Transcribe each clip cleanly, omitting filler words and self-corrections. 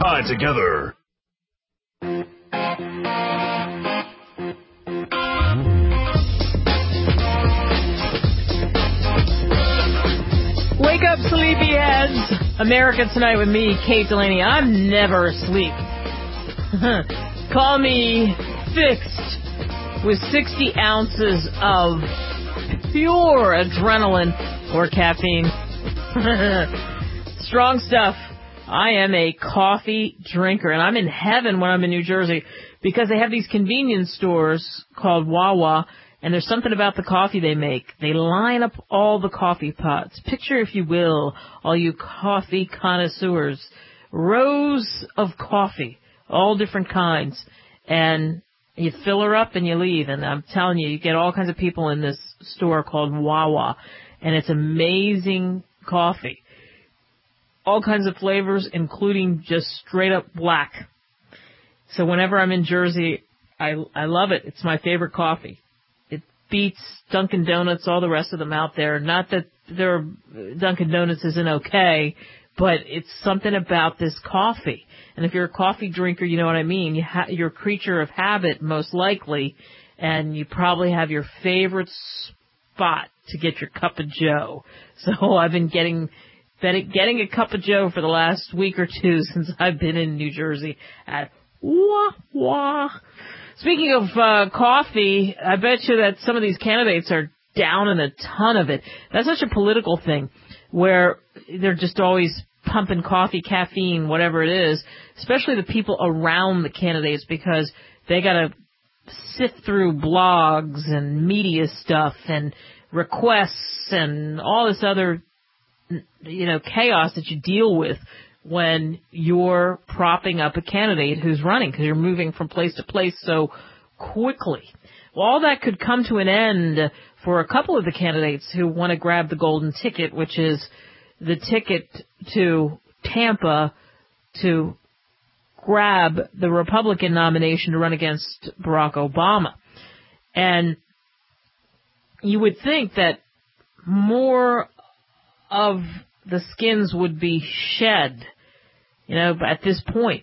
ride together. Wake up, sleepyheads. America Tonight with me, Kate Delaney. I'm never asleep. Call me fixed with 60 ounces of pure adrenaline or caffeine. Strong stuff. I am a coffee drinker, and I'm in heaven when I'm in New Jersey because they have these convenience stores called Wawa, and there's something about the coffee they make. They line up all the coffee pots. Picture, if you will, all you coffee connoisseurs, rows of coffee, all different kinds, and you fill her up and you leave. And I'm telling you, you get all kinds of people in this store called Wawa, and it's amazing coffee. All kinds of flavors, including just straight up black. So whenever I'm in Jersey, I love it. It's my favorite coffee. It beats Dunkin' Donuts, all the rest of them out there. Not that Dunkin' Donuts isn't okay, but it's something about this coffee. And if you're a coffee drinker, you know what I mean. You're a creature of habit, most likely, and you probably have your favorite spot to get your cup of joe. So I've been getting a cup of joe for the last week or two since I've been in New Jersey at Wawa. Speaking of coffee, I bet you that some of these candidates are down in a ton of it. That's such a political thing where they're just always pumping coffee, caffeine, whatever it is, especially the people around the candidates because they got to sift through blogs and media stuff and requests and all this other chaos that you deal with when you're propping up a candidate who's running because you're moving from place to place so quickly. Well, all that could come to an end for a couple of the candidates who want to grab the golden ticket, which is the ticket to Tampa to grab the Republican nomination to run against Barack Obama. And you would think that more of the skins would be shed, but at this point.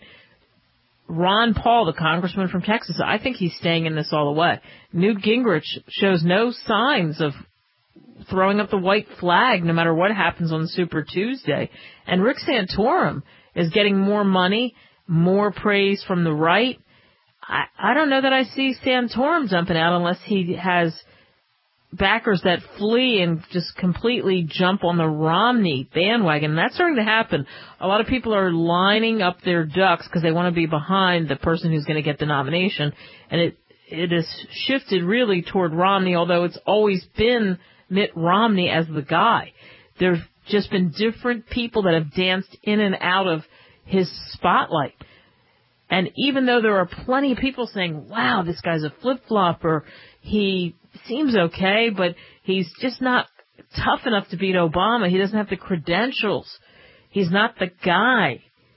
Ron Paul, the congressman from Texas, I think he's staying in this all the way. Newt Gingrich shows no signs of throwing up the white flag no matter what happens on Super Tuesday. And Rick Santorum is getting more money, more praise from the right. I don't know that I see Santorum jumping out unless he has backers that flee and just completely jump on the Romney bandwagon. And that's starting to happen. A lot of people are lining up their ducks because they want to be behind the person who's going to get the nomination. And it has shifted really toward Romney, although it's always been Mitt Romney as the guy. There's just been different people that have danced in and out of his spotlight. And even though there are plenty of people saying, wow, this guy's a flip-flopper, he seems okay, but he's just not tough enough to beat Obama. He doesn't have the credentials. He's not the guy.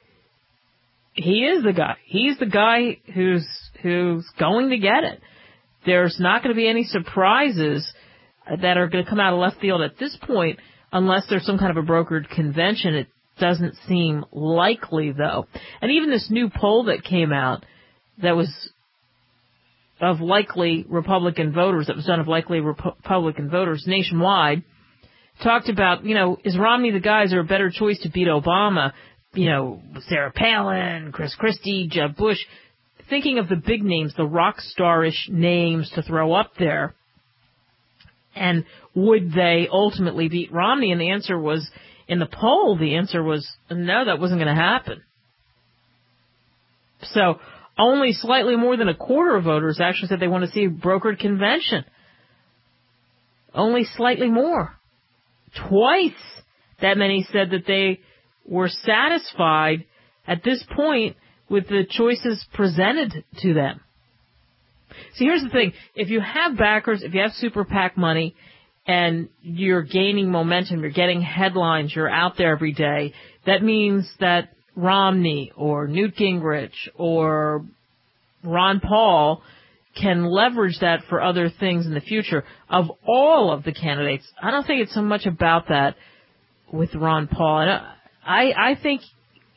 He is the guy. He's the guy who's going to get it. There's not going to be any surprises that are going to come out of left field at this point unless there's some kind of a brokered convention. It doesn't seem likely, though. And even this new poll that came out that was of likely Republican voters, that was done of likely Republican voters nationwide, talked about, is Romney the guy? Is there a better choice to beat Obama? Sarah Palin, Chris Christie, Jeb Bush, thinking of the big names, the rock star-ish names to throw up there. And would they ultimately beat Romney? And the answer was, in the poll, the answer was, no, that wasn't going to happen. So only slightly more than a quarter of voters actually said they want to see a brokered convention. Only slightly more. Twice that many said that they were satisfied at this point with the choices presented to them. See, here's the thing. If you have backers, if you have super PAC money, and you're gaining momentum, you're getting headlines, you're out there every day, that means that Romney or Newt Gingrich or Ron Paul can leverage that for other things in the future. Of all of the candidates, I don't think it's so much about that with Ron Paul. And I think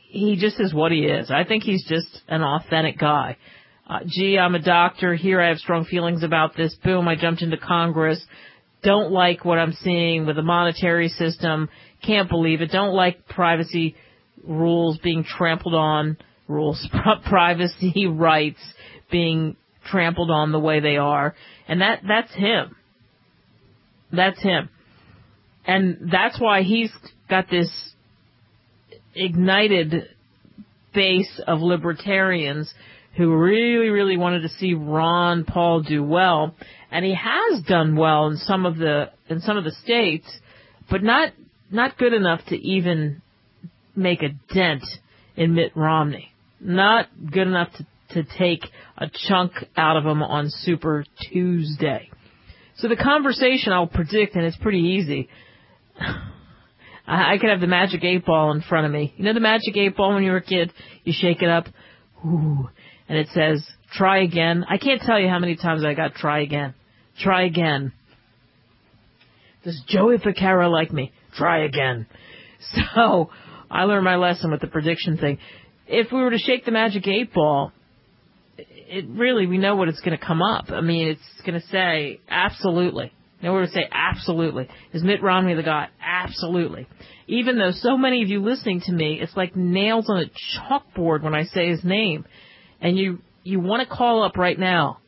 he just is what he is. I think he's just an authentic guy. I'm a doctor. Here I have strong feelings about this. Boom, I jumped into Congress. Don't like what I'm seeing with the monetary system. Can't believe it. Don't like privacy rules being trampled on. Privacy rights being trampled on the way they are. And that's him. That's him. And that's why he's got this ignited base of libertarians who really, really wanted to see Ron Paul do well. And he has done well in some of the states, but not good enough to even make a dent in Mitt Romney. Not good enough to take a chunk out of him on Super Tuesday. So the conversation I'll predict, and it's pretty easy. I could have the Magic 8 Ball in front of me. You know the Magic 8 Ball when you were a kid? You shake it up, ooh, and it says, try again. I can't tell you how many times I got try again. Try again. Does Joey Picaro like me? Try again. So I learned my lesson with the prediction thing. If we were to shake the Magic 8 Ball, we know what it's going to come up. I mean, it's going to say absolutely. Now we're going to say absolutely. Is Mitt Romney the guy? Absolutely. Even though so many of you listening to me, it's like nails on a chalkboard when I say his name. And you want to call up right now,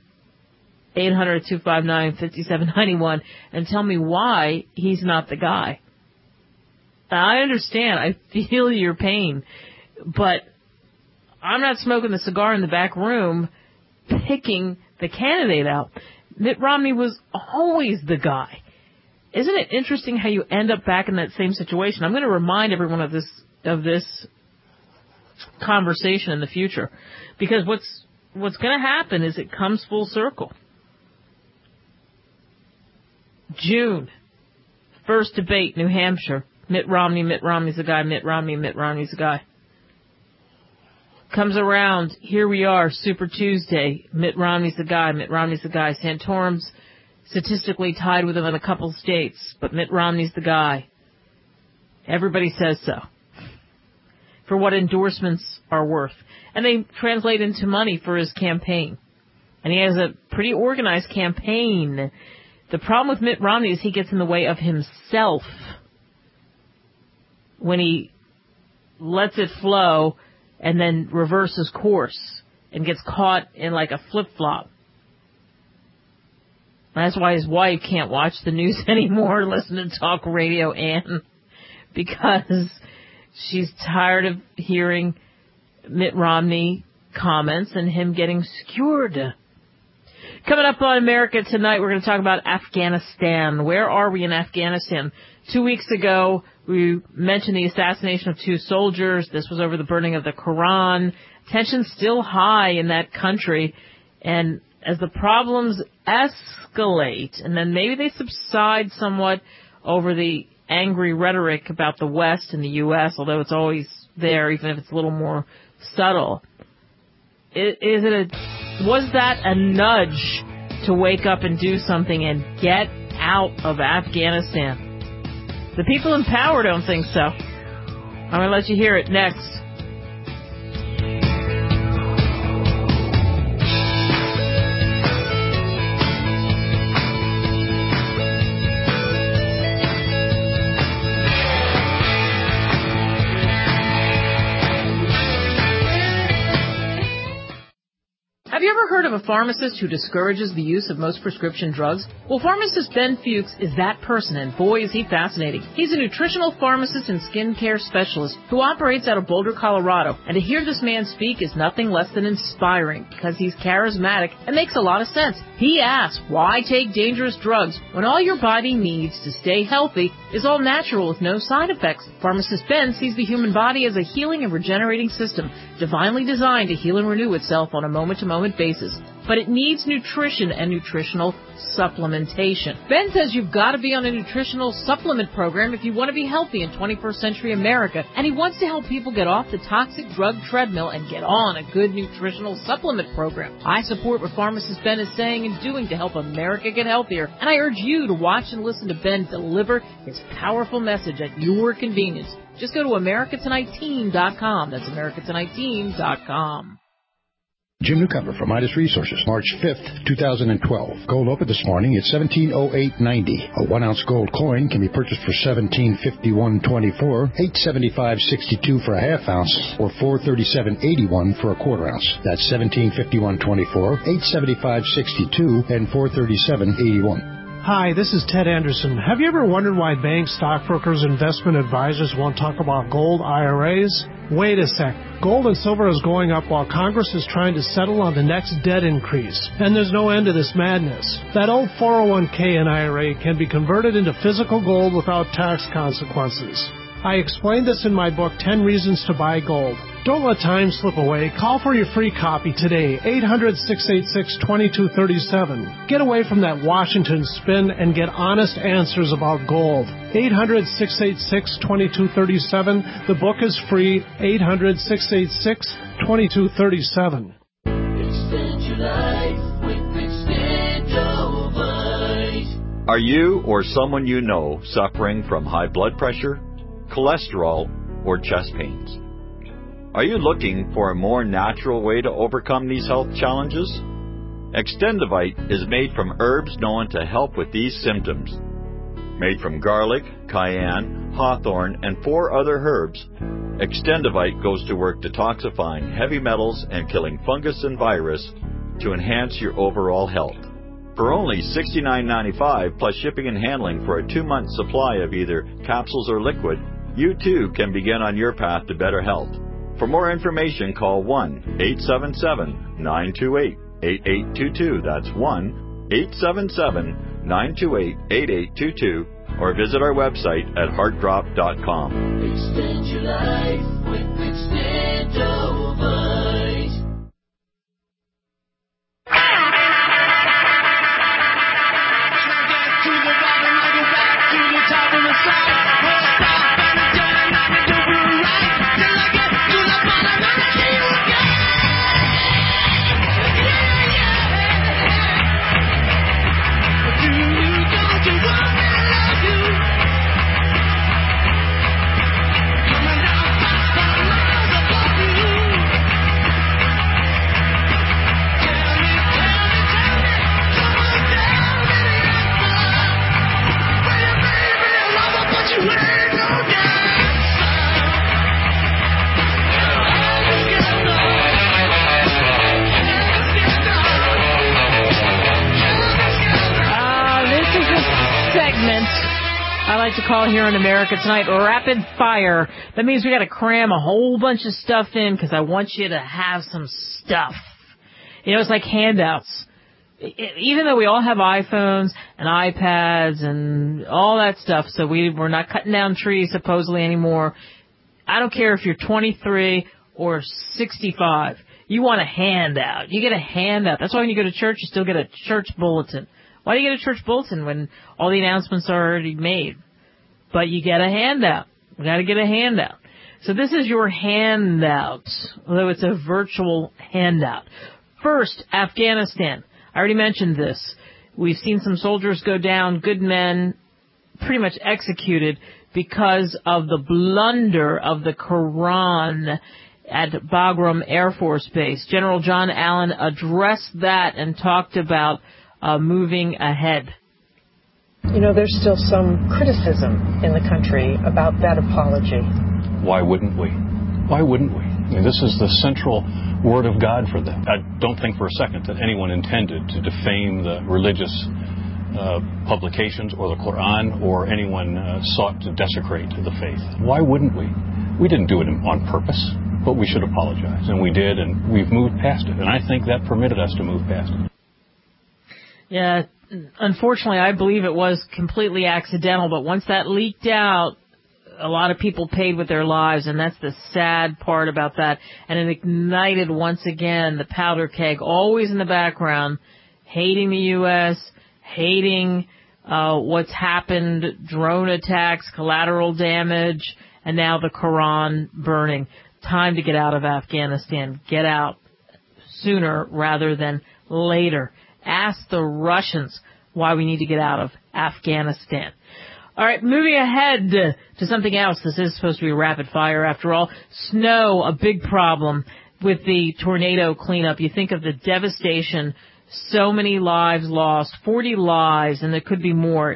800-259-5791, and tell me why he's not the guy. I understand. I feel your pain. But I'm not smoking the cigar in the back room picking the candidate out. Mitt Romney was always the guy. Isn't it interesting how you end up back in that same situation? I'm going to remind everyone of this conversation in the future, because what's going to happen is it comes full circle. June, first debate, New Hampshire. Mitt Romney's the guy. Mitt Romney's the guy. Comes around, here we are, Super Tuesday. Mitt Romney's the guy. Santorum's statistically tied with him in a couple states, but Mitt Romney's the guy. Everybody says so. For what endorsements are worth. And they translate into money for his campaign. And he has a pretty organized campaign. The problem with Mitt Romney is he gets in the way of himself when he lets it flow and then reverses course and gets caught in like a flip-flop. That's why his wife can't watch the news anymore, listen to talk radio, Ann, because she's tired of hearing Mitt Romney comments and him getting skewered. Coming up on America Tonight, we're going to talk about Afghanistan. Where are we in Afghanistan? 2 weeks ago, we mentioned the assassination of 2 soldiers. This was over the burning of the Quran. Tension's still high in that country. And as the problems escalate, and then maybe they subside somewhat over the angry rhetoric about the West and the U.S., although it's always there, even if it's a little more subtle. Was that a nudge to wake up and do something and get out of Afghanistan? The people in power don't think so. I'm going to let you hear it next. Have you ever heard of a pharmacist who discourages the use of most prescription drugs? Well, pharmacist Ben Fuchs is that person, and boy, is he fascinating. He's a nutritional pharmacist and skincare specialist who operates out of Boulder, Colorado. And to hear this man speak is nothing less than inspiring, because he's charismatic and makes a lot of sense. He asks, why take dangerous drugs when all your body needs to stay healthy is all natural with no side effects? Pharmacist Ben sees the human body as a healing and regenerating system, divinely designed to heal and renew itself on a moment-to-moment basis. but it needs nutrition and nutritional supplementation. Ben says you've got to be on a nutritional supplement program if you want to be healthy in 21st century America, and he wants to help people get off the toxic drug treadmill and get on a good nutritional supplement program. I support what pharmacist Ben is saying and doing to help America get healthier, and I urge you to watch and listen to Ben deliver his powerful message at your convenience. Just go to AmericaTonightTeam.com. That's AmericaTonightTeam.com. Jim Newcomer from Midas Resources, March 5th, 2012. Gold opened this morning at $17.0890. A 1-ounce gold coin can be purchased for $17.5124, $8.7562 for a half ounce, or $4.3781 for a quarter ounce. That's $17.5124, $8.7562, and $4.3781. Hi, this is Ted Anderson. Have you ever wondered why banks, stockbrokers, investment advisors won't talk about gold IRAs? Wait a sec. Gold and silver is going up while Congress is trying to settle on the next debt increase. And there's no end to this madness. That old 401k and IRA can be converted into physical gold without tax consequences. I explained this in my book, 10 Reasons to Buy Gold. Don't let time slip away. Call for your free copy today, 800-686-2237. Get away from that Washington spin and get honest answers about gold. 800-686-2237. The book is free, 800-686-2237. Extend your life with Extendovite. Are you or someone you know suffering from high blood pressure, cholesterol, or chest pains? Are you looking for a more natural way to overcome these health challenges? Extendovite is made from herbs known to help with these symptoms. Made from garlic, cayenne, hawthorn, and 4 other herbs, Extendovite goes to work detoxifying heavy metals and killing fungus and virus to enhance your overall health. For only $69.95 plus shipping and handling for a 2-month supply of either capsules or liquid, you too can begin on your path to better health. For more information, call 1-877-928-8822. That's 1-877-928-8822. Or visit our website at heartdrop.com. Extend your life with Extendovite. To the bottom, I go back to the top of the side. I like to call here in America Tonight Rapid Fire. That means we got to cram a whole bunch of stuff in because I want you to have some stuff. You know, it's like handouts. Even though we all have iPhones and iPads and all that stuff, so we're not cutting down trees supposedly anymore. I don't care if you're 23 or 65. You want a handout. You get a handout. That's why when you go to church, you still get a church bulletin. Why do you get a church bulletin when all the announcements are already made? But you get a handout. We got to get a handout. So this is your handout, although it's a virtual handout. First, Afghanistan. I already mentioned this. We've seen some soldiers go down, good men, pretty much executed because of the blunder of the Quran at Bagram Air Force Base. General John Allen addressed that and talked about moving ahead. You know, there's still some criticism in the country about that apology. Why wouldn't we? Why wouldn't we? I mean, this is the central word of God for them. I don't think for a second that anyone intended to defame the religious publications or the Quran, or anyone sought to desecrate the faith. Why wouldn't we? We didn't do it on purpose, but we should apologize. And we did, and we've moved past it. And I think that permitted us to move past it. Yeah, unfortunately, I believe it was completely accidental, but once that leaked out, a lot of people paid with their lives, and that's the sad part about that. And it ignited once again the powder keg, always in the background, hating the U.S., hating what's happened, drone attacks, collateral damage, and now the Quran burning. Time to get out of Afghanistan. Get out sooner rather than later. Ask the Russians why we need to get out of Afghanistan. All right, moving ahead to something else. This is supposed to be rapid fire after all. Snow, a big problem with the tornado cleanup. You think of the devastation, so many lives lost, 40 lives, and there could be more.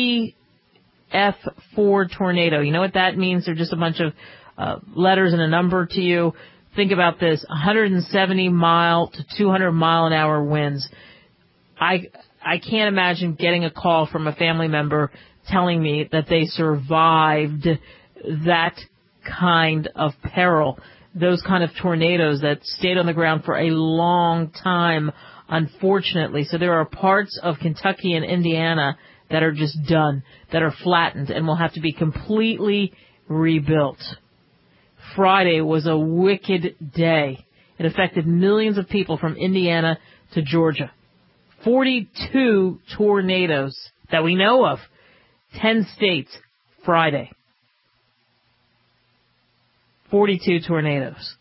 EF4 tornado. You know what that means? They're just a bunch of letters and a number to you. Think about this, 170 mile to 200 mile an hour winds. I can't imagine getting a call from a family member telling me that they survived that kind of peril, those kind of tornadoes that stayed on the ground for a long time, unfortunately. So there are parts of Kentucky and Indiana that are just done, that are flattened, and will have to be completely rebuilt. Friday was a wicked day. It affected millions of people from Indiana to Georgia. 42 tornadoes that we know of. 10 states, Friday. 42 tornadoes.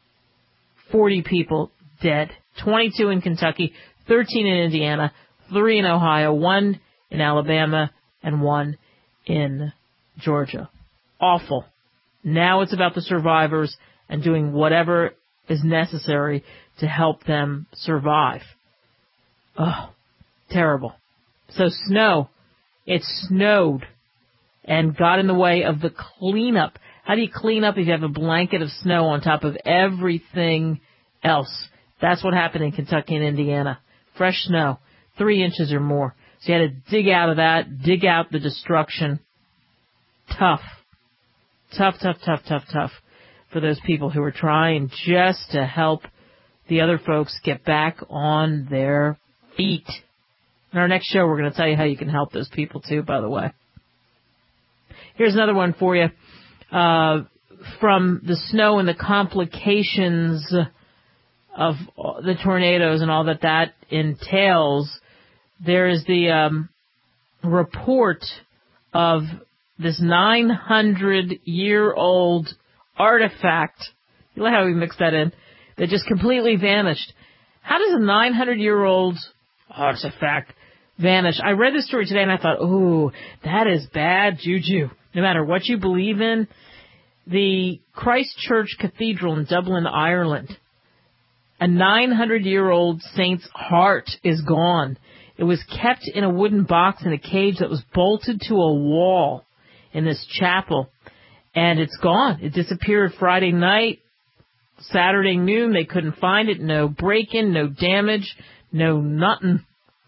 40 people dead. 22 in Kentucky, 13 in Indiana, 3 in Ohio, 1 in Alabama, and 1 in Georgia. Awful. Now it's about the survivors and doing whatever is necessary to help them survive. Oh, terrible. So snow. It snowed and got in the way of the cleanup. How do you clean up if you have a blanket of snow on top of everything else? That's what happened in Kentucky and Indiana. Fresh snow, 3 inches or more. So you had to dig out of that, dig out the destruction. Tough. Tough for those people who were trying just to help the other folks get back on their feet. In our next show, we're going to tell you how you can help those people, too, by the way. Here's another one for you. From the snow and the complications of the tornadoes and all that entails, there is the report of this 900-year-old artifact. You like how we mix that in? That just completely vanished. How does a 900-year-old artifact vanish? I read this story today and I thought, ooh, that is bad juju. No matter what you believe in, the Christ Church Cathedral in Dublin, Ireland, a 900-year-old saint's heart is gone. It was kept in a wooden box in a cage that was bolted to a wall in this chapel, and it's gone. It disappeared Friday night, Saturday noon. They couldn't find it. No break-in, no damage, no nothing.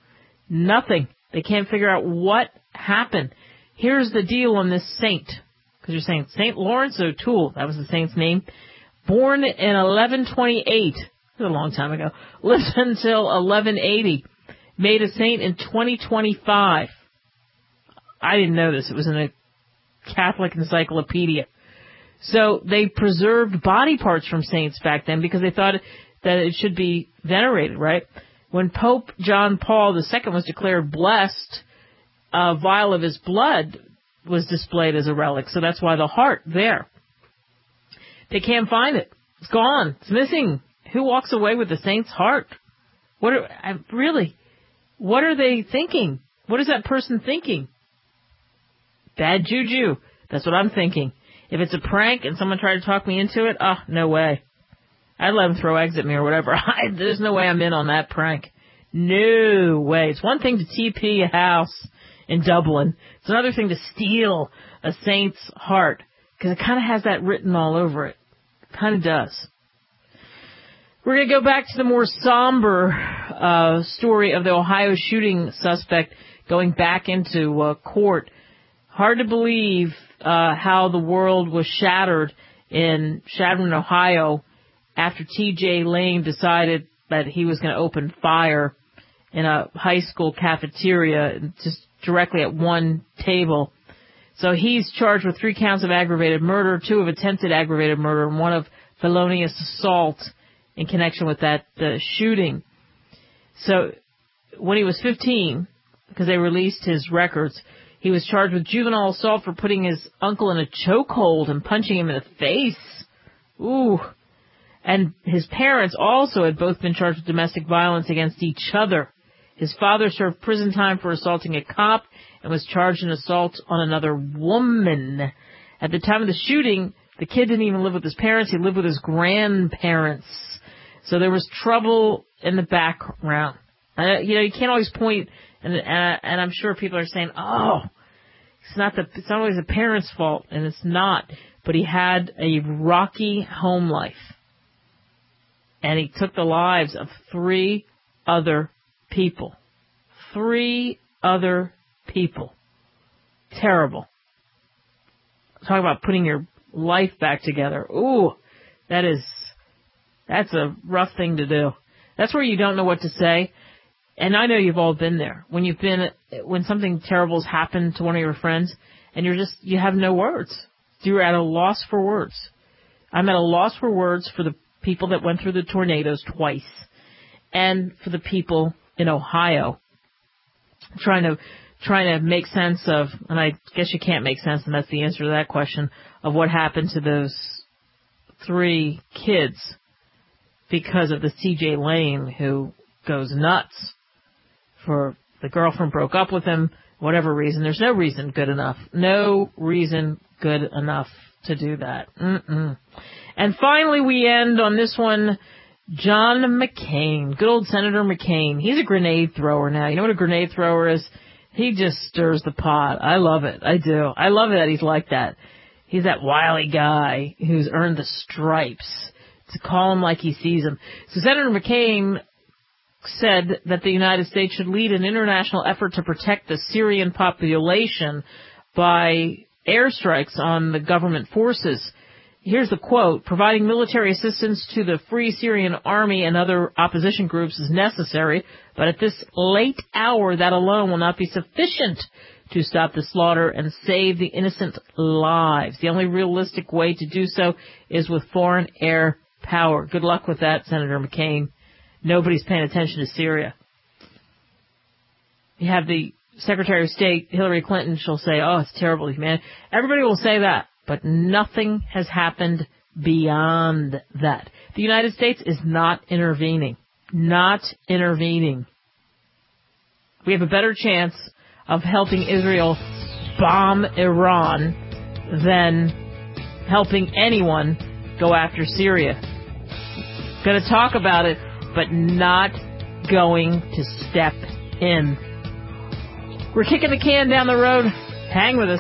They can't figure out what happened. Here's the deal on this saint, because you're saying St. Lawrence O'Toole, that was the saint's name, born in 1128, that's a long time ago, lived until 1180, made a saint in 2025. I didn't know this. It was in a Catholic encyclopedia. So they preserved body parts from saints back then because they thought that it should be venerated, right? When Pope John Paul II was declared blessed, a vial of his blood was displayed as a relic. So that's why the heart there. They can't find it. It's gone. It's missing. Who walks away with the saint's heart? What are they thinking? What is that person thinking? Bad juju. That's what I'm thinking. If it's a prank and someone tried to talk me into it, no way. I'd let them throw eggs at me or whatever. There's no way I'm in on that prank. No way. It's one thing to TP a house in Dublin. It's another thing to steal a saint's heart, because it kind of has that written all over it. It kind of does. We're going to go back to the more somber story of the Ohio shooting suspect going back into court. Hard to believe how the world was shattered in Chadron, Ohio, after T.J. Lane decided that he was going to open fire in a high school cafeteria just directly at one table. So he's charged with 3 counts of aggravated murder, 2 of attempted aggravated murder, and 1 of felonious assault in connection with that shooting. So when he was 15, because they released his records, he was charged with juvenile assault for putting his uncle in a chokehold and punching him in the face. Ooh. And his parents also had both been charged with domestic violence against each other. His father served prison time for assaulting a cop and was charged in assault on another woman. At the time of the shooting, the kid didn't even live with his parents. He lived with his grandparents. So there was trouble in the background. You can't always point, and I'm sure people are saying, oh, it's not always the parents' fault, and it's not. But he had a rocky home life. And he took the lives of 3 other people. 3 other people. Terrible. Talk about putting your life back together. Ooh, that's a rough thing to do. That's where you don't know what to say. And I know you've all been there. When something terrible has happened to one of your friends, and you have no words. You're at a loss for words. I'm at a loss for words for the people that went through the tornadoes twice, and for the people in Ohio trying to make sense of, and I guess you can't make sense, and that's the answer to that question, of what happened to those 3 kids because of the C.J. Lane who goes nuts for the girlfriend broke up with him, whatever reason. There's no reason good enough. No reason good enough to do that. And finally, we end on this one, John McCain, good old Senator McCain. He's a grenade thrower now. You know what a grenade thrower is? He just stirs the pot. I love it. I do. I love it that he's like that. He's that wily guy who's earned the stripes. To call him like he sees him. So Senator McCain said that the United States should lead an international effort to protect the Syrian population by airstrikes on the government forces. Here's the quote: providing military assistance to the Free Syrian Army and other opposition groups is necessary, but at this late hour that alone will not be sufficient to stop the slaughter and save the innocent lives. The only realistic way to do so is with foreign air power. Good luck with that, Senator McCain. Nobody's paying attention to Syria. You have the Secretary of State, Hillary Clinton, she'll say, oh, it's terrible, man. Everybody will say that, but nothing has happened beyond that. The United States is not intervening. Not intervening. We have a better chance of helping Israel bomb Iran than helping anyone go after Syria. Going to talk about it, but not going to step in. We're kicking the can down the road. Hang with us.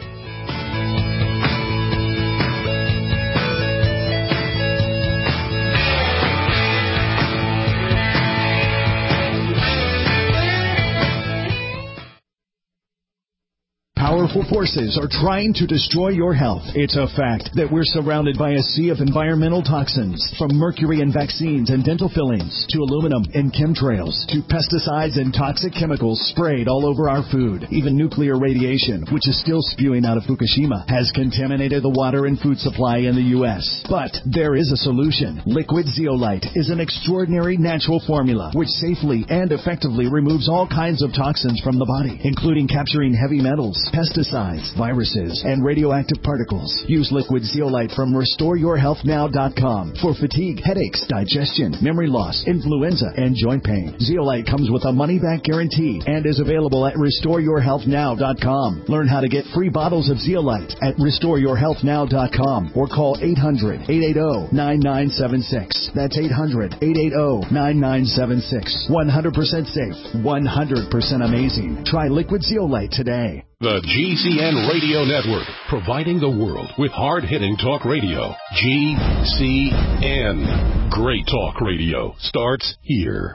Powerful forces are trying to destroy your health. It's a fact that we're surrounded by a sea of environmental toxins, from mercury in vaccines and dental fillings, to aluminum in chemtrails, to pesticides and toxic chemicals sprayed all over our food. Even nuclear radiation, which is still spewing out of Fukushima, has contaminated the water and food supply in the U.S. But there is a solution. Liquid Zeolite is an extraordinary natural formula which safely and effectively removes all kinds of toxins from the body, including capturing heavy metals, pesticides, viruses, and radioactive particles. Use Liquid Zeolite from RestoreYourHealthNow.com for fatigue, headaches, digestion, memory loss, influenza, and joint pain. Zeolite comes with a money-back guarantee and is available at RestoreYourHealthNow.com. Learn how to get free bottles of Zeolite at RestoreYourHealthNow.com or call 800-880-9976. That's 800-880-9976. 100% safe, 100% amazing. Try Liquid Zeolite today. The GCN Radio Network, providing the world with hard-hitting talk radio. GCN. Great talk radio starts here.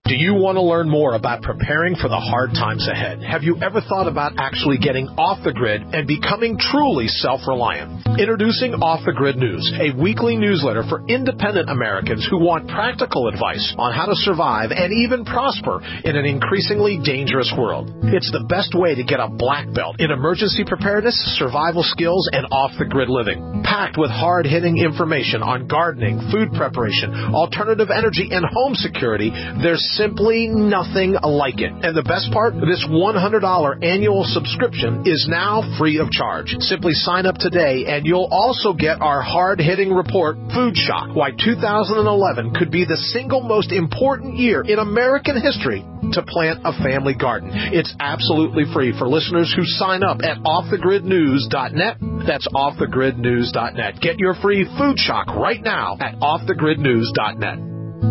Do you want to learn more about preparing for the hard times ahead? Have you ever thought about actually getting off the grid and becoming truly self-reliant? Introducing Off the Grid News, a weekly newsletter for independent Americans who want practical advice on how to survive and even prosper in an increasingly dangerous world. It's the best way to get a black belt in emergency preparedness, survival skills, and off-the-grid living. Packed with hard-hitting information on gardening, food preparation, alternative energy, and home security, there's simply nothing like it. And the best part, this $100 annual subscription is now free of charge. Simply sign up today and you'll also get our hard-hitting report, Food Shock, Why 2011 Could Be the Single Most Important Year in American History to Plant a Family Garden. It's absolutely free for listeners who sign up at offthegridnews.net. That's offthegridnews.net. Get your free Food Shock right now at offthegridnews.net.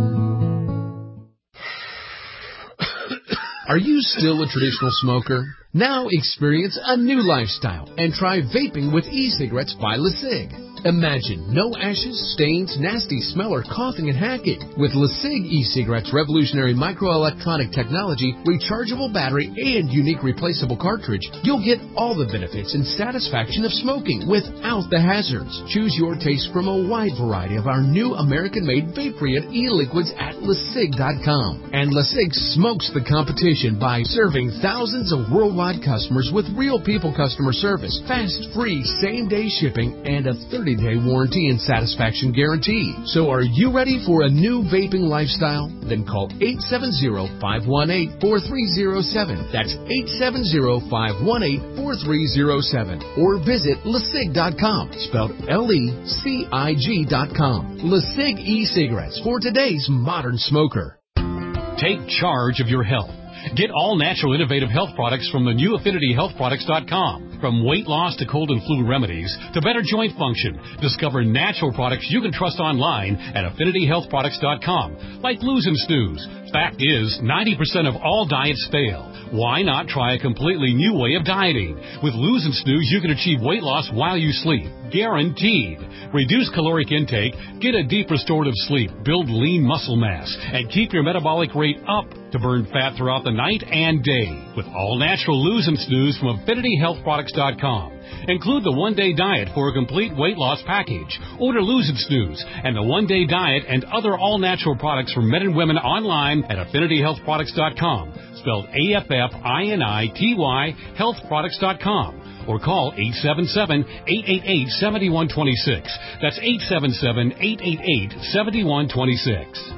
Are you still a traditional smoker? Now experience a new lifestyle and try vaping with e-cigarettes by LeSig. Imagine no ashes, stains, nasty smell, or coughing and hacking. With LeSig e-cigarettes' revolutionary microelectronic technology, rechargeable battery, and unique replaceable cartridge, you'll get all the benefits and satisfaction of smoking without the hazards. Choose your taste from a wide variety of our new American-made vape-free e-liquids at LeSig.com. And LeSig smokes the competition by serving thousands of worldwide customers with real people customer service, fast, free, same-day shipping, and a 30-day warranty and satisfaction guarantee. So are you ready for a new vaping lifestyle? Then call 870-518-4307. That's 870-518-4307. Or visit LeSig.com, spelled LECIG.com. LeSig e-cigarettes for today's modern smoker. Take charge of your health. Get all natural innovative health products from the new AffinityHealthProducts.com. From weight loss to cold and flu remedies to better joint function, discover natural products you can trust online at AffinityHealthProducts.com, like Lose and Snooze. Fact is, 90% of all diets fail. Why not try a completely new way of dieting? With Lose and Snooze, you can achieve weight loss while you sleep. Guaranteed. Reduce caloric intake, get a deep restorative sleep, build lean muscle mass, and keep your metabolic rate up to burn fat throughout the night and day. With all natural Lose and Snooze from AffinityHealthProducts.com. Include the one-day diet for a complete weight loss package. Order Lose and Snooze and the one-day diet and other all-natural products for men and women online at AffinityHealthProducts.com. Spelled AFFINITY, healthproducts.com. Or call 877-888-7126. That's 877-888-7126.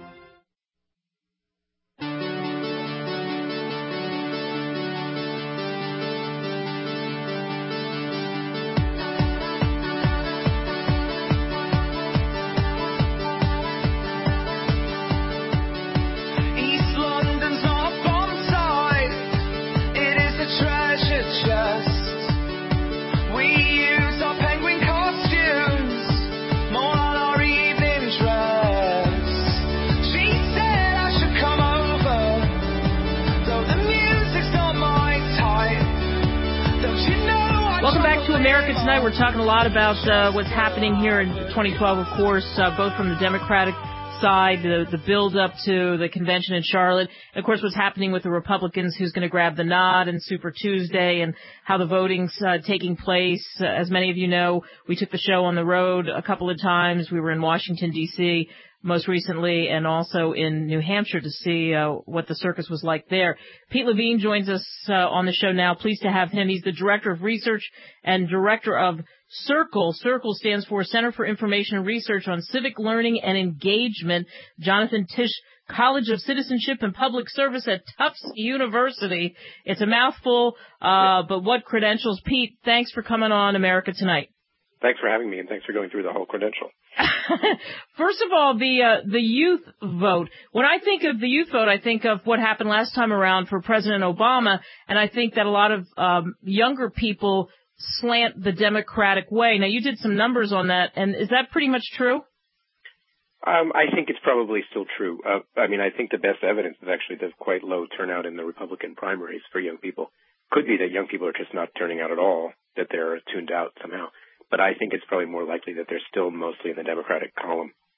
We're talking a lot about what's happening here in 2012, of course, both from the Democratic side, the build-up to the convention in Charlotte, and, of course, what's happening with the Republicans, who's going to grab the nod in Super Tuesday, and how the voting's taking place. As many of you know, we took the show on the road a couple of times. We were in Washington, D.C., most recently, and also in New Hampshire to see what the circus was like there. Pete Levine joins us on the show now. Pleased to have him. He's the Director of Research and Director of CIRCLE. CIRCLE stands for Center for Information and Research on Civic Learning and Engagement. Jonathan Tisch, College of Citizenship and Public Service at Tufts University. It's a mouthful, but what credentials. Pete, thanks for coming on America Tonight. Thanks for having me, and thanks for going through the whole credential. First of all, the youth vote. When I think of the youth vote, I think of what happened last time around for President Obama, and I think that a lot of younger people slant the Democratic way. Now, you did some numbers on that, and is that pretty much true? I think it's probably still true. I think the best evidence is actually there's quite low turnout in the Republican primaries for young people. Could be that young people are just not turning out at all, that they're tuned out somehow. But I think it's probably more likely that they're still mostly in the Democratic column.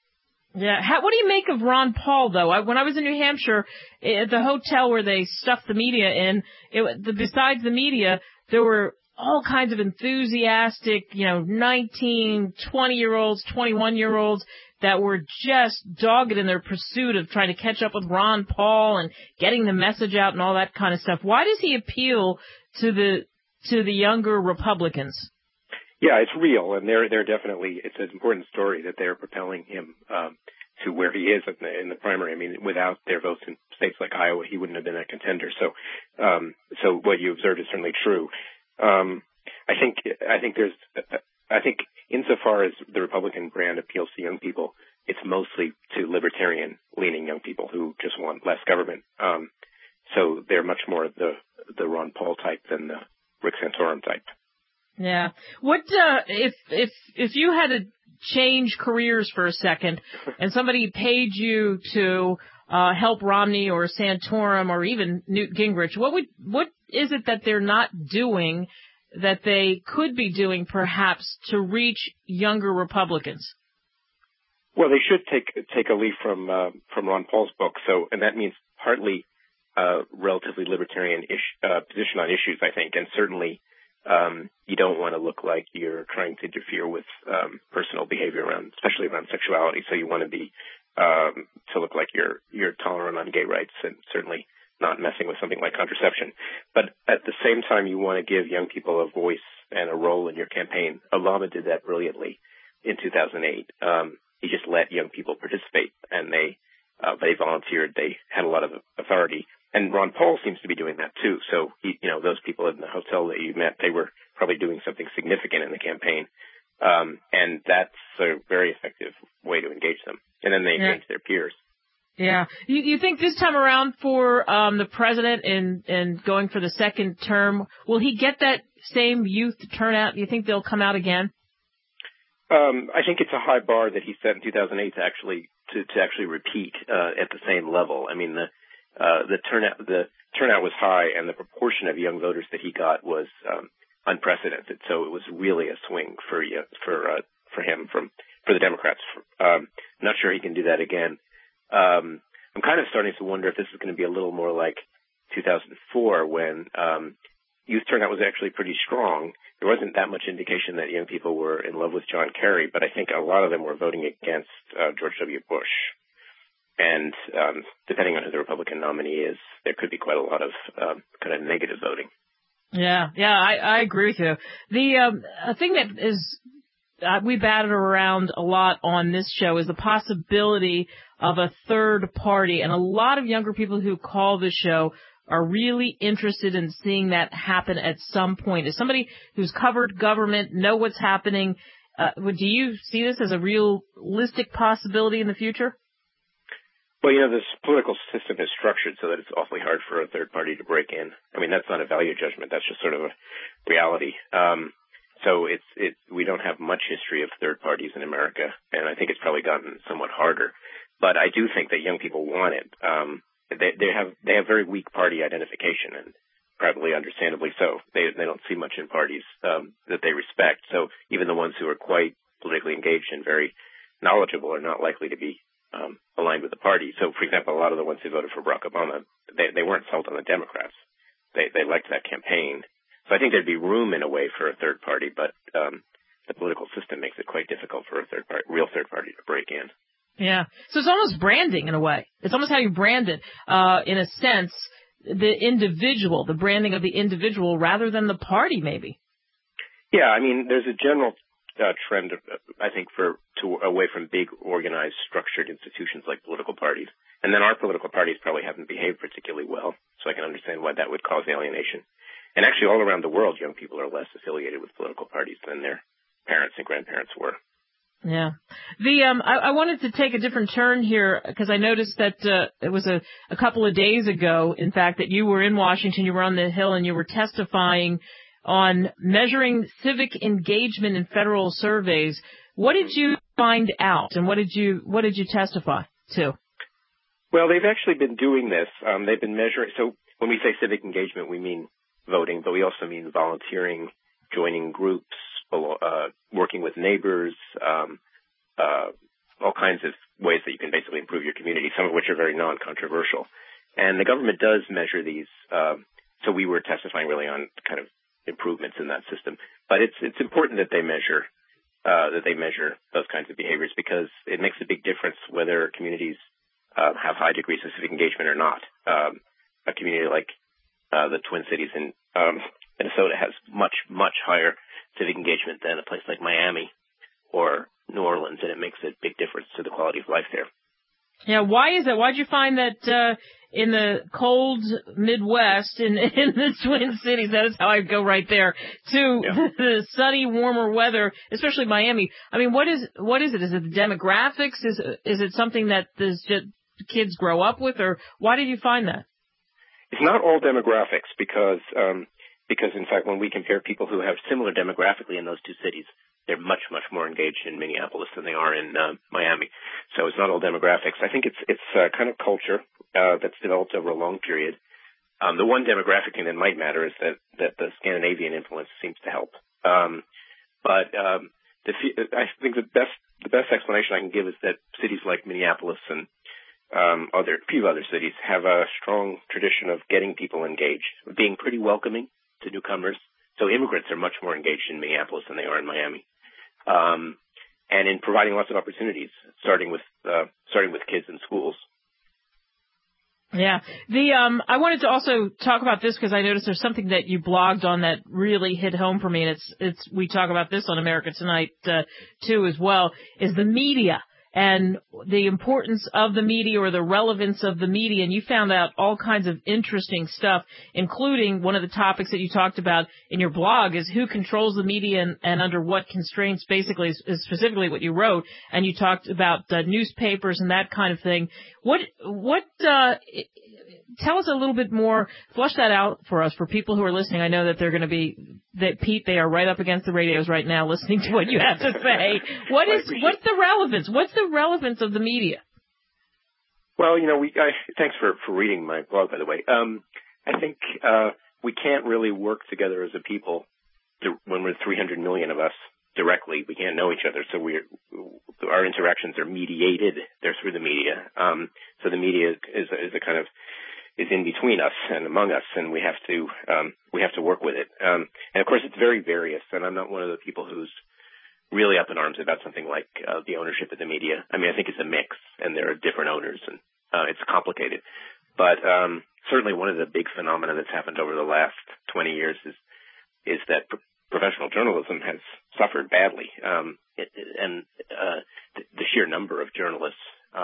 Yeah. What do you make of Ron Paul, though? When I was in New Hampshire, at the hotel where they stuffed the media in, besides the media, there were all kinds of enthusiastic, 19, 20-year-olds, 21-year-olds that were just dogged in their pursuit of trying to catch up with Ron Paul and getting the message out and all that kind of stuff. Why does he appeal to the younger Republicans? Yeah, it's real, and they're definitely, it's an important story that they're propelling him to where he is in the primary. I mean, without their votes in states like Iowa, he wouldn't have been a contender. So what you observed is certainly true. I think insofar as the Republican brand appeals to young people, it's mostly to libertarian-leaning young people who just want less government. So they're much more the Ron Paul type than the Rick Santorum type. Yeah. What if you had to change careers for a second, and somebody paid you to help Romney or Santorum or even Newt Gingrich, what is it that they're not doing that they could be doing perhaps to reach younger Republicans? Well, they should take a leaf from Ron Paul's book. And that means partly relatively libertarian position on issues, I think, and certainly you don't want to look like you're trying to interfere with personal behavior especially around sexuality. So you want to be to look like you're tolerant on gay rights and certainly not messing with something like contraception. But at the same time, you want to give young people a voice and a role in your campaign. Obama did that brilliantly in 2008. He just let young people participate, and they volunteered. They had a lot of authority. And Ron Paul seems to be doing that too. So, those people in the hotel that you met, they were probably doing something significant in the campaign. And that's a very effective way to engage them. And then they engage their peers. Yeah. You think this time around for the president and going for the second term, will he get that same youth turnout? Do you think they'll come out again? I think it's a high bar that he set in 2008 to actually repeat at the same level. I mean, the turnout was high, and the proportion of young voters that he got was unprecedented. So it was really a swing for him for the Democrats. I'm not sure he can do that again. I'm kind of starting to wonder if this is going to be a little more like 2004 when youth turnout was actually pretty strong. There wasn't that much indication that young people were in love with John Kerry, but I think a lot of them were voting against George W. Bush. And depending on who the Republican nominee is, there could be quite a lot of kind of negative voting. Yeah, I agree with you. The thing that is we batted around a lot on this show is the possibility of a third party, and a lot of younger people who call the show are really interested in seeing that happen at some point. As somebody who's covered government, know what's happening, do you see this as a realistic possibility in the future? Well, this political system is structured so that it's awfully hard for a third party to break in. I mean, that's not a value judgment. That's just sort of a reality. So we don't have much history of third parties in America, and I think it's probably gotten somewhat harder. But I do think that young people want it. They have very weak party identification, and probably understandably so. They don't see much in parties that they respect. So even the ones who are quite politically engaged and very knowledgeable are not likely to be aligned with the party. So, for example, a lot of the ones who voted for Barack Obama, they weren't sold on the Democrats. They liked that campaign. So I think there'd be room in a way for a third party, but the political system makes it quite difficult for a real third party to break in. Yeah. So it's almost branding in a way. It's almost how you brand it, in a sense, the individual, the branding of the individual rather than the party, maybe. Yeah, I mean, there's a general trend, I think, away from big, organized, structured institutions like political parties. And then our political parties probably haven't behaved particularly well, so I can understand why that would cause alienation. And actually, all around the world, young people are less affiliated with political parties than their parents and grandparents were. Yeah. I wanted to take a different turn here because I noticed that it was a couple of days ago, in fact, that you were in Washington, you were on the Hill, and you were testifying on measuring civic engagement in federal surveys. What did you find out, and what did you testify to? Well, they've actually been doing this. They've been measuring. So when we say civic engagement, we mean voting, but we also mean volunteering, joining groups, working with neighbors, all kinds of ways that you can basically improve your community, some of which are very non-controversial. And the government does measure these. So we were testifying really on kind of improvements in that system. But it's important that they measure those kinds of behaviors, because it makes a big difference whether communities have high degrees of civic engagement or not. A community like the Twin Cities in Minnesota has much, much higher civic engagement than a place like Miami or New Orleans, and it makes a big difference to the quality of life there. Yeah, why is that? Why'd you find that in the cold Midwest, in the Twin Cities, that is how I go right there, to the sunny, warmer weather, especially Miami? I mean, what is it? Is it the demographics? Is it something that the kids grow up with, or why did you find that? It's not all demographics, because in fact, when we compare people who have similar demographically in those two cities, they're much, much more engaged in Minneapolis than they are in Miami. So it's not all demographics. I think it's kind of culture that's developed over a long period. The one demographic thing that might matter is that the Scandinavian influence seems to help. But I think the best explanation I can give is that cities like Minneapolis and a few other cities have a strong tradition of getting people engaged, being pretty welcoming to newcomers. So immigrants are much more engaged in Minneapolis than they are in Miami. And in providing lots of opportunities, starting with kids in schools. Yeah. I wanted to also talk about this because I noticed there's something that you blogged on that really hit home for me, and we talk about this on America Tonight, too, as well, is the media and the importance of the media, or the relevance of the media. And you found out all kinds of interesting stuff, including one of the topics that you talked about in your blog is who controls the media and under what constraints, basically, is specifically what you wrote. And you talked about newspapers and that kind of thing. Tell us a little bit more, flush that out for us, for people who are listening. I know that they're going to be, Pete, they are right up against the radios right now listening to what you have to say. What's the relevance? What's the relevance of the media? Well, thanks for reading my blog, by the way. I think we can't really work together as a people when we're 300 million of us directly. We can't know each other, so our interactions are mediated. They're through the media. So the media is a kind of is in between us and among us, and we have to work with it. And of course, it's very various. And I'm not one of the people who's really up in arms about something like the ownership of the media. I mean, I think it's a mix, and there are different owners, and it's complicated. But certainly, one of the big phenomena that's happened over the last 20 years is that professional journalism has suffered badly, and the sheer number of journalists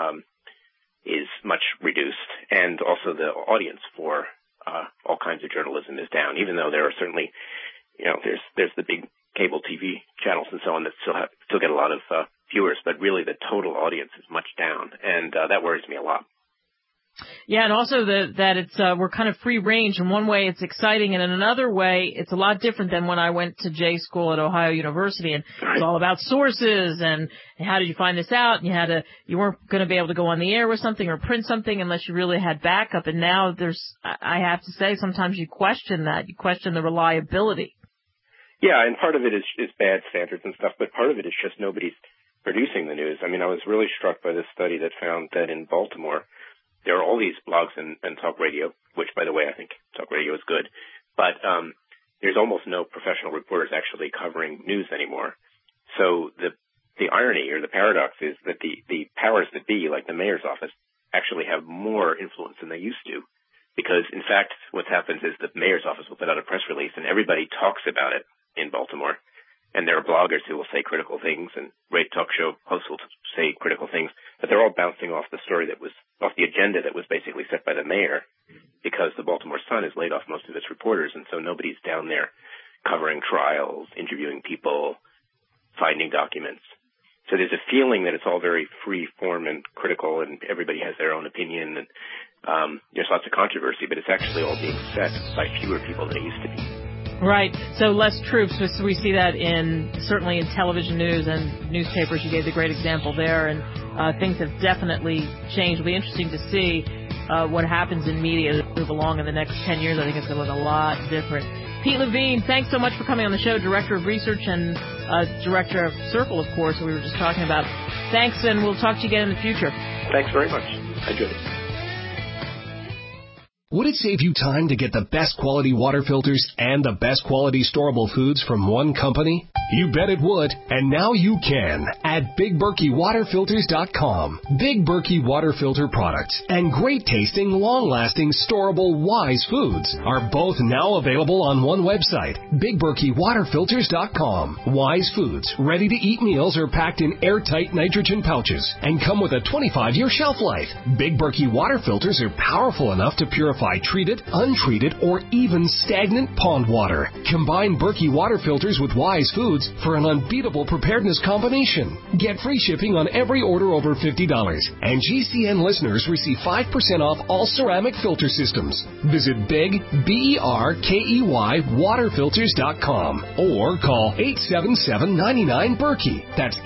is much reduced, and also the audience for all kinds of journalism is down. Even though there are certainly, there's the big cable TV channels and so on that still get a lot of viewers, but really the total audience is much down, and that worries me a lot. Yeah, and also that it's we're kind of free range. In one way, it's exciting, and in another way, it's a lot different than when I went to J school at Ohio University, and it's all about sources and how did you find this out, and you weren't going to be able to go on the air with something or print something unless you really had backup. And now I have to say, sometimes you question that. You question the reliability. Yeah, and part of it is bad standards and stuff, but part of it is just nobody's producing the news. I mean, I was really struck by this study that found that in Baltimore, there are all these blogs and talk radio, which, by the way, I think talk radio is good. But there's almost no professional reporters actually covering news anymore. So the irony or the paradox is that the powers that be, like the mayor's office, actually have more influence than they used to. Because, in fact, what happens is the mayor's office will put out a press release, and everybody talks about it in Baltimore. And there are bloggers who will say critical things, and great talk show hosts will say critical things, but they're all bouncing off the story off the agenda that was basically set by the mayor, because the Baltimore Sun has laid off most of its reporters, and so nobody's down there covering trials, interviewing people, finding documents. So there's a feeling that it's all very free form and critical, and everybody has their own opinion, and there's lots of controversy, but it's actually all being set by fewer people than it used to be. Right. So less troops. So we see that certainly in television news and newspapers. You gave the great example there, and things have definitely changed. It'll be interesting to see what happens in media as we move along in the next 10 years. I think it's going to look a lot different. Pete Levine, thanks so much for coming on the show, Director of Research and Director of Circle, of course, we were just talking about. Thanks, and we'll talk to you again in the future. Thanks very much. I enjoyed it. Would it save you time to get the best quality water filters and the best quality storable foods from one company? You bet it would, and now you can at BigBerkeyWaterFilters.com. Big Berkey water filter products and great tasting, long-lasting, storable Wise foods are both now available on one website, BigBerkeyWaterFilters.com. Wise foods, ready-to-eat meals are packed in airtight nitrogen pouches and come with a 25-year shelf life. Big Berkey water filters are powerful enough to purify treated, untreated, or even stagnant pond water. Combine Berkey water filters with Wise foods for an unbeatable preparedness combination. Get free shipping on every order over $50, and GCN listeners receive 5% off all ceramic filter systems. Visit Big, BERKEY, waterfilters.com or call 877-99-BERKEY. That's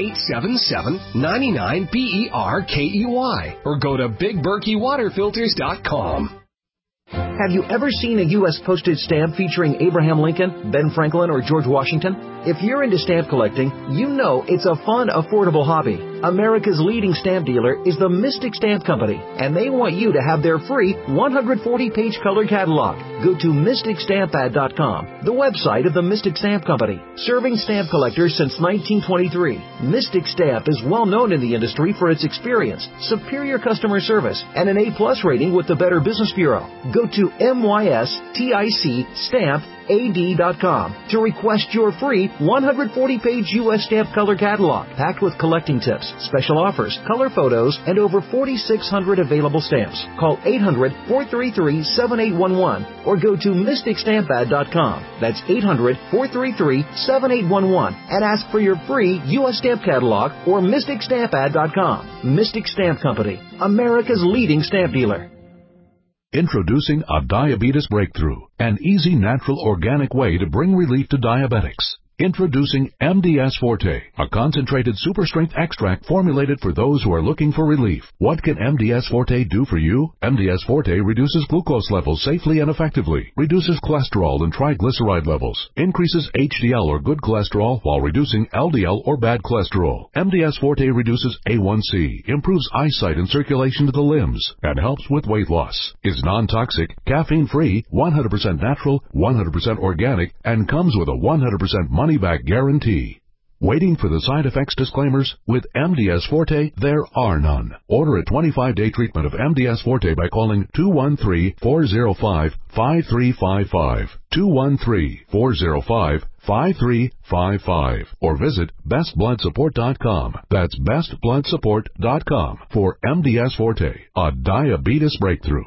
877-99-BERKEY, or go to BigBerkeyWaterFilters.com. Have you ever seen a U.S. postage stamp featuring Abraham Lincoln, Ben Franklin, or George Washington? If you're into stamp collecting, you know it's a fun, affordable hobby. America's leading stamp dealer is the Mystic Stamp Company, and they want you to have their free 140-page color catalog. Go to MysticStampAd.com, the website of the Mystic Stamp Company. Serving stamp collectors since 1923, Mystic Stamp is well known in the industry for its experience, superior customer service, and an A+ rating with the Better Business Bureau. Go to MysticStampAd.com to request your free 140-page U.S. stamp color catalog, packed with collecting tips, special offers, color photos, and over 4,600 available stamps. Call 800-433-7811 or go to MysticStampAd.com. That's 800-433-7811 and ask for your free U.S. stamp catalog or MysticStampAd.com. Mystic Stamp Company, America's leading stamp dealer. Introducing a diabetes breakthrough, an easy, natural, organic way to bring relief to diabetics. Introducing MDS Forte, a concentrated super-strength extract formulated for those who are looking for relief. What can MDS Forte do for you? MDS Forte reduces glucose levels safely and effectively, reduces cholesterol and triglyceride levels, increases HDL or good cholesterol while reducing LDL or bad cholesterol. MDS Forte reduces A1C, improves eyesight and circulation to the limbs, and helps with weight loss. Is non-toxic, caffeine-free, 100% natural, 100% organic, and comes with a 100% money-back guarantee. Waiting for the side effects disclaimers? With MDS Forte, there are none. Order a 25-day treatment of MDS Forte by calling 213-405-5355, 213-405-5355, or visit bestbloodsupport.com. That's bestbloodsupport.com for MDS Forte, a diabetes breakthrough.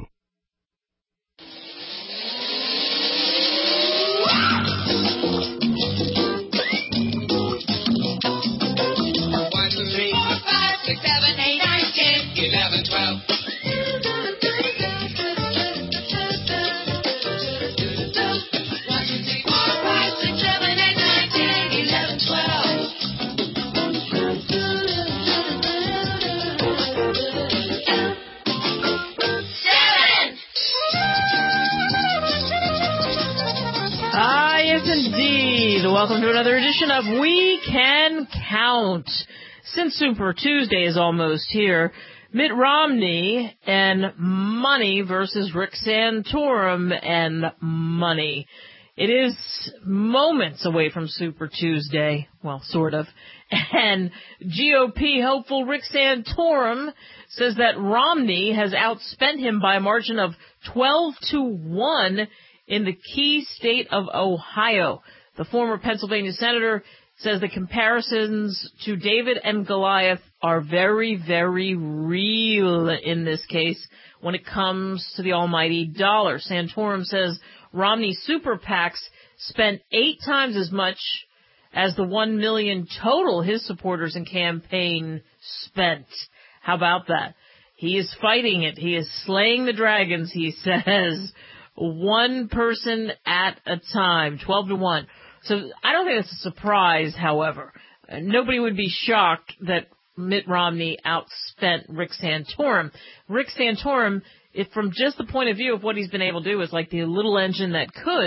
Welcome to another edition of We Can Count. Since Super Tuesday is almost here, Mitt Romney and money versus Rick Santorum and money. It is moments away from Super Tuesday, well, sort of, and GOP hopeful Rick Santorum says that Romney has outspent him by a margin of 12-1 in the key state of Ohio. The former Pennsylvania senator says the comparisons to David and Goliath are very, very real in this case when it comes to the almighty dollar. Santorum says Romney's super PACs spent 8 times as much as the $1 million total his supporters and campaign spent. How about that? He is fighting it. He is slaying the dragons, he says. One person at a time, 12-1. So I don't think it's a surprise, however. Nobody would be shocked that Mitt Romney outspent Rick Santorum. Rick Santorum, if from just the point of view of what he's been able to do, is like the little engine that could,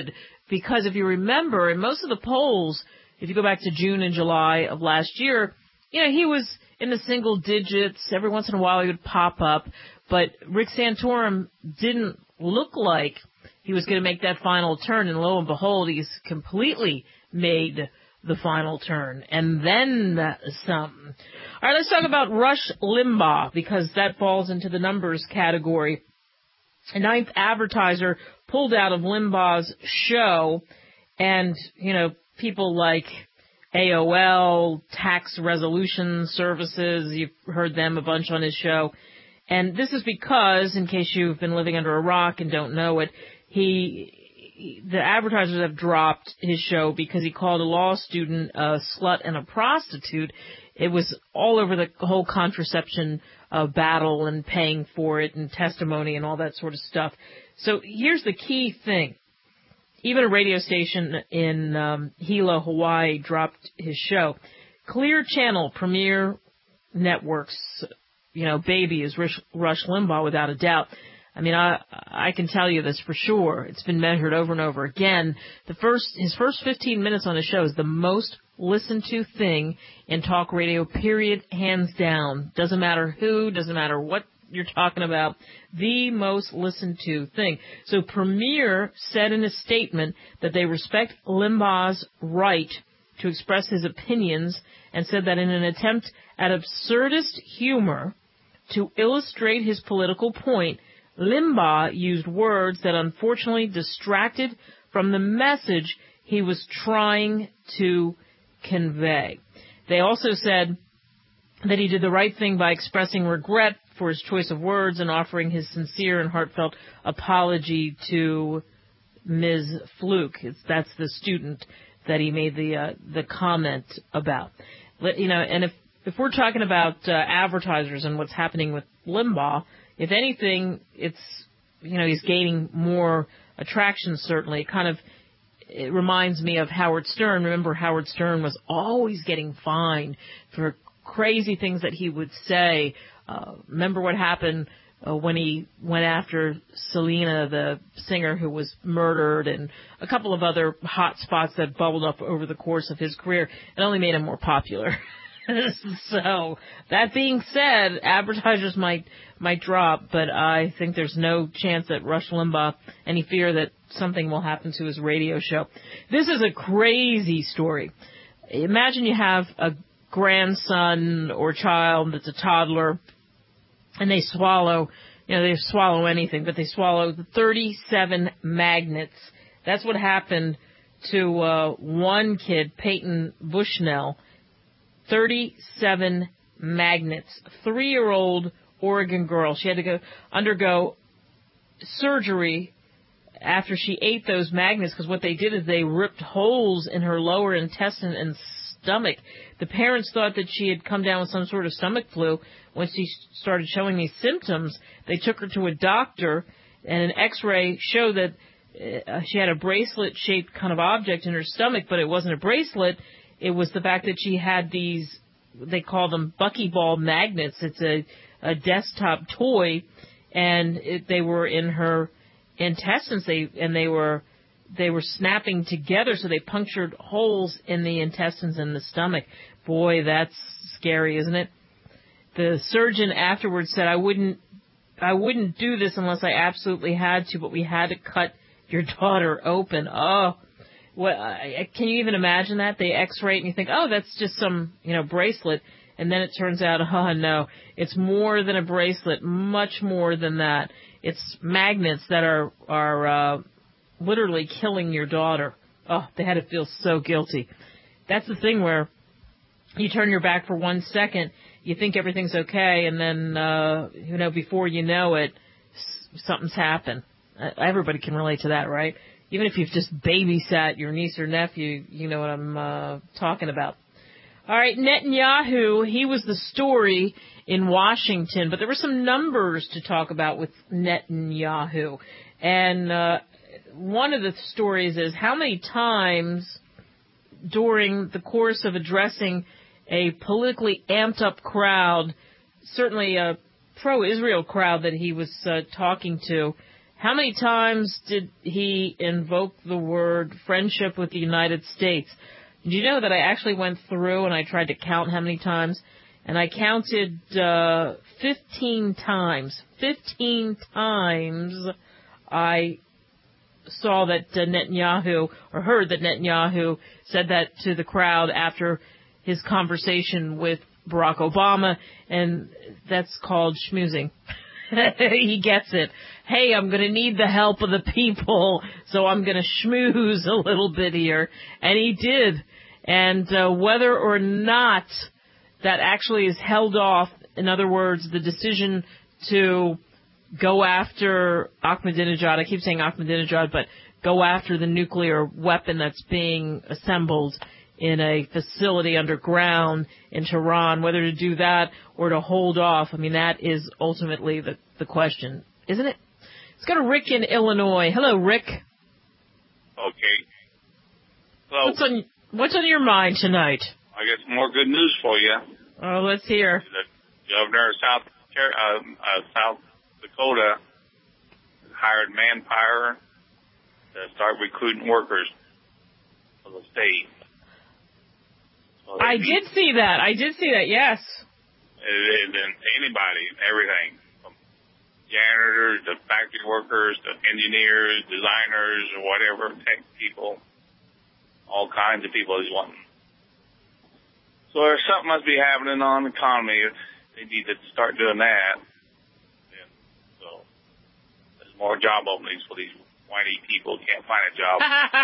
because if you remember, in most of the polls, if you go back to June and July of last year, he was in the single digits. Every once in a while he would pop up. But Rick Santorum didn't look like he was going to make that final turn. And lo and behold, he's completely made the final turn. And then some. All right, let's talk about Rush Limbaugh, because that falls into the numbers category. A ninth advertiser pulled out of Limbaugh's show, and, people like AOL, Tax Resolution Services, you've heard them a bunch on his show. And this is because, in case you've been living under a rock and don't know it, the advertisers have dropped his show because he called a law student a slut and a prostitute. It was all over the whole contraception battle and paying for it and testimony and all that sort of stuff. So here's the key thing. Even a radio station in Hilo, Hawaii, dropped his show. Clear Channel, Premier Networks, baby is Rush Limbaugh without a doubt. I mean, I can tell you this for sure. It's been measured over and over again. His first 15 minutes on the show is the most listened to thing in talk radio, period, hands down. Doesn't matter who, doesn't matter what you're talking about, the most listened to thing. So Premier said in a statement that they respect Limbaugh's right to express his opinions, and said that in an attempt at absurdist humor to illustrate his political point, Limbaugh used words that unfortunately distracted from the message he was trying to convey. They also said that he did the right thing by expressing regret for his choice of words and offering his sincere and heartfelt apology to Ms. Fluke. That's the student that he made the comment about. And if we're talking about advertisers and what's happening with Limbaugh, if anything, he's gaining more attraction, certainly. It reminds me of Howard Stern. Remember, Howard Stern was always getting fined for crazy things that he would say. Remember what happened when he went after Selena, the singer who was murdered, and a couple of other hot spots that bubbled up over the course of his career. It only made him more popular. So, that being said, advertisers might drop, but I think there's no chance that Rush Limbaugh, any fear that something will happen to his radio show. This is a crazy story. Imagine you have a grandson or child that's a toddler, and they swallow anything, but they swallow 37 magnets. That's what happened to one kid, Peyton Bushnell. 37 magnets. 3-year-old Oregon girl. She had to undergo surgery after she ate those magnets, because what they did is they ripped holes in her lower intestine and stomach. The parents thought that she had come down with some sort of stomach flu. When she started showing these symptoms, they took her to a doctor, and an x-ray showed that she had a bracelet-shaped kind of object in her stomach, but it wasn't a bracelet. It was the fact that she had these, they call them buckyball magnets. It's a desktop toy, and they were in her intestines. They were snapping together, so they punctured holes in the intestines and the stomach. Boy, that's scary, isn't it? The surgeon afterwards said, I wouldn't do this unless I absolutely had to, but we had to cut your daughter open. Oh. Well, can you even imagine that? They x-ray and you think, oh, that's just some, bracelet. And then it turns out, oh, no, it's more than a bracelet, much more than that. It's magnets that are literally killing your daughter. Oh, they had to feel so guilty. That's the thing where you turn your back for 1 second, you think everything's okay, and then, before you know it, something's happened. Everybody can relate to that, right? Even if you've just babysat your niece or nephew, you know what I'm talking about. All right, Netanyahu, he was the story in Washington, but there were some numbers to talk about with Netanyahu. And one of the stories is how many times during the course of addressing a politically amped up crowd, certainly a pro-Israel crowd that he was talking to, how many times did he invoke the word friendship with the United States? Did you know that I actually went through and I tried to count how many times? And I counted 15 times. 15 times I saw that Netanyahu, or heard that Netanyahu said that to the crowd after his conversation with Barack Obama, and that's called schmoozing. He gets it. Hey, I'm going to need the help of the people, so I'm going to schmooze a little bit here. And he did. And whether or not that actually is held off, in other words, the decision to go after Ahmadinejad, I keep saying Ahmadinejad, but go after the nuclear weapon that's being assembled in a facility underground in Tehran, whether to do that or to hold off, I mean, that is ultimately the question, isn't it? Let's go to Rick in Illinois. Hello, Rick. Okay. Hello. What's on your mind tonight? I got some more good news for you. Oh, let's hear. The governor of South Dakota hired manpower to start recruiting workers for the state. So I did see that, yes. And anybody, everything, from janitors to factory workers to engineers, designers, or whatever, tech people, all kinds of people is wanting. So there's something must be happening on the economy. They need to start doing that. And so there's more job openings for these whiny people who can't find a job.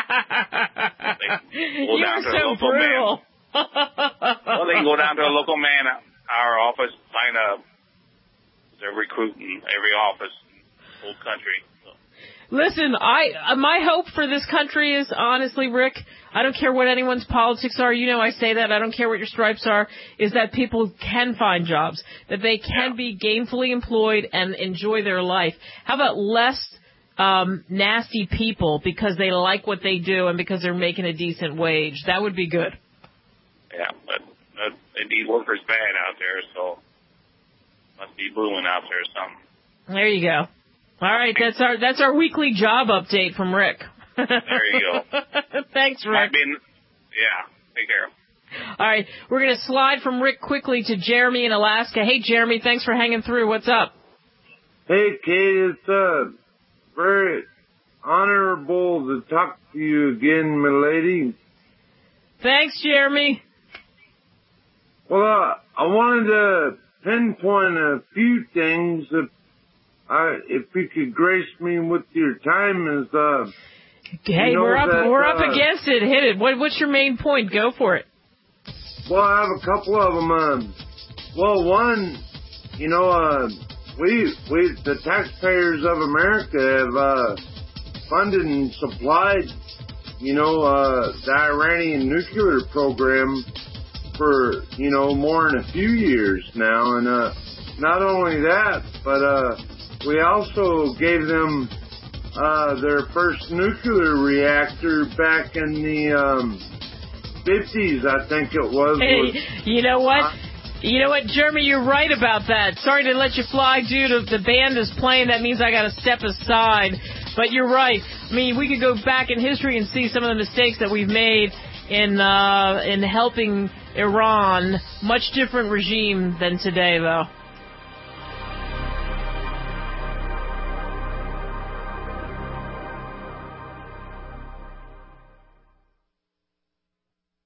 You're so brutal. Well, they can go down to a local our office, line up. They're recruiting every office in the whole country. So. Listen, my hope for this country is, honestly, Rick, I don't care what anyone's politics are. You know I say that. I don't care what your stripes are, is that people can find jobs, that they can be gainfully employed and enjoy their life. How about less nasty people because they like what they do and because they're making a decent wage? That would be good. Yeah, but they need workers bad out there, so must be booming out there or something. There you go. All right, that's our weekly job update from Rick. There you go. Thanks, Rick. Take care. All right, we're going to slide from Rick quickly to Jeremy in Alaska. Hey, Jeremy, thanks for hanging through. What's up? Hey, Kate, it's very honorable to talk to you again, milady. Thanks, Jeremy. Well, I wanted to pinpoint a few things. If you could grace me with your time, hey, we're up against it. Hit it. What's your main point? Go for it. Well, I have a couple of them. Well, one, we the taxpayers of America have funded and supplied, the Iranian nuclear program for, more than a few years now. And not only that, but we also gave them their first nuclear reactor back in the 50s, I think it was. Hey, you know what? You know what, Jeremy, you're right about that. Sorry to let you fly, dude. The band is playing. That means I got to step aside. But you're right. I mean, we could go back in history and see some of the mistakes that we've made in helping Iran. Much different regime than today, though.